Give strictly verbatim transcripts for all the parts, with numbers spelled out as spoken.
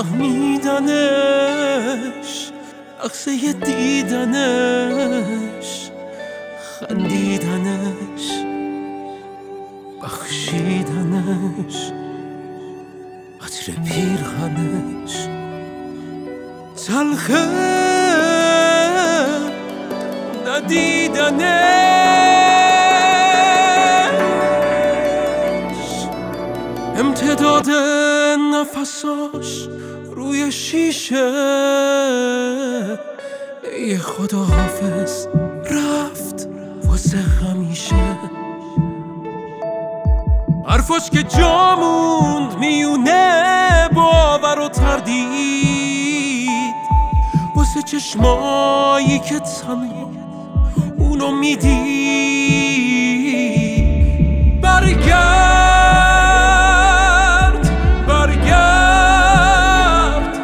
فهمیدنش، لحظه دیدنش، خندیدنش، بخشیدنش، عطر پیرهنش تلخه ندیدنش، امتداد نفساش روی شیشه، ای خدا حافظ رفت واسه همیشه. حرفاش که جا موند میونه باور و تردید، واسه چشمایی که تنها اونو میدید. برگرد برگرد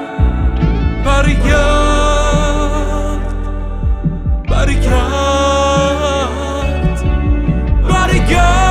برگرد برگرد برگرد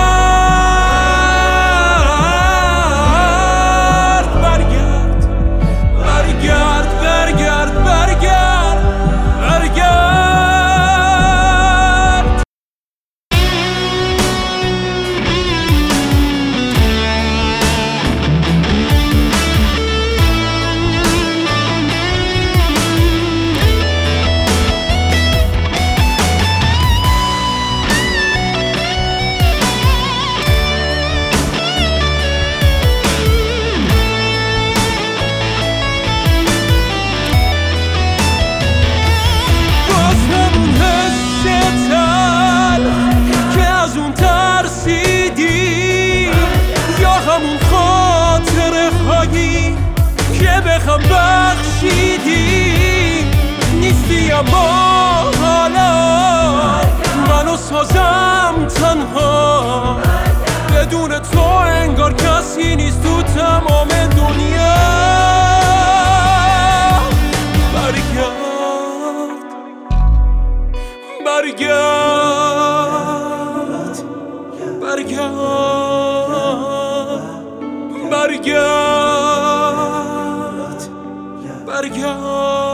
بخم بخشیدی نیستی، اما حالا منو سازم تنها، بدون تو انگار کسی نیست تو تمام دنیا. برگرد برگرد برگرد برگرد برگرد